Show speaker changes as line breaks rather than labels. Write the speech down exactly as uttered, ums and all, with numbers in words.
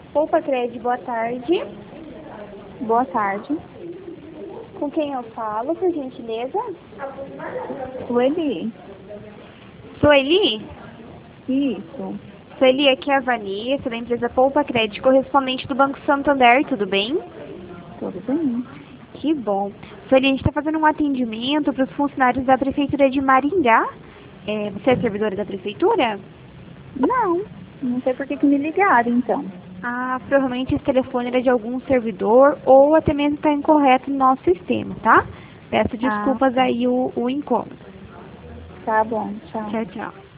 Poupa Crédito, boa tarde.
Boa tarde.
Com quem eu falo, por gentileza?
Sueli.
Sueli?
Isso.
Sueli, aqui é a Vanessa, da empresa Poupa Crédito, correspondente do Banco Santander, tudo bem?
Tudo bem.
Que bom. Sueli, a gente está fazendo um atendimento para os funcionários da Prefeitura de Maringá. É, você é servidora da Prefeitura?
Não. Não sei por que, que me ligaram, então.
Ah, provavelmente esse telefone era de algum servidor ou até mesmo está incorreto no nosso sistema, tá? Peço
Ah,
desculpas aí o, o incômodo.
tá bom. Tchau.
Tchau, tchau.